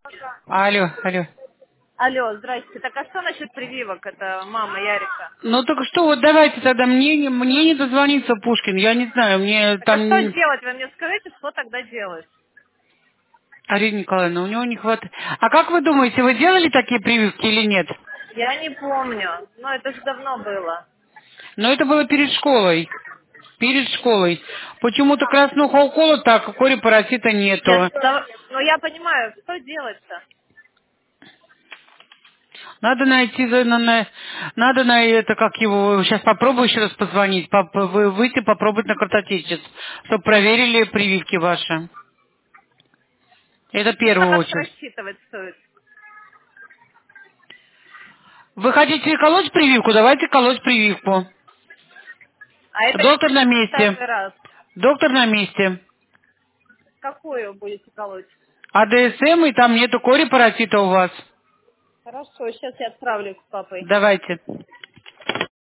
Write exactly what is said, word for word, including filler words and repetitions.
Алло, алло. Алло, здрасте. Так а что насчет прививок? Это мама Ярика. Ну так что, вот давайте тогда мне, не- мне не дозвониться, Пушкин, я не знаю, мне Так а что там... делать? Вы мне скажите, что тогда делать? Арина Николаевна, у него не хватает... А как вы думаете, вы делали такие прививки или нет? Я не помню. Но это же давно было. Но это было перед школой. Перед школой. Почему-то А, краснуха укола так, а кори паразита нет, нету. да- но я понимаю, что делать-то? Надо найти, за- на, на- надо на это, как его, сейчас попробую еще раз позвонить, поп- вы- выйти попробовать на картотечец, чтобы проверили прививки ваши. Это в Ну, первую как очередь. рассчитывать стоит? Вы хотите колоть прививку? Давайте колоть прививку. А это Доктор на месте. второй раз. Доктор на месте. Какую будете колоть? А ДСМ и там нету кори паразита у вас. Хорошо, сейчас я отправлюсь с папой. Давайте.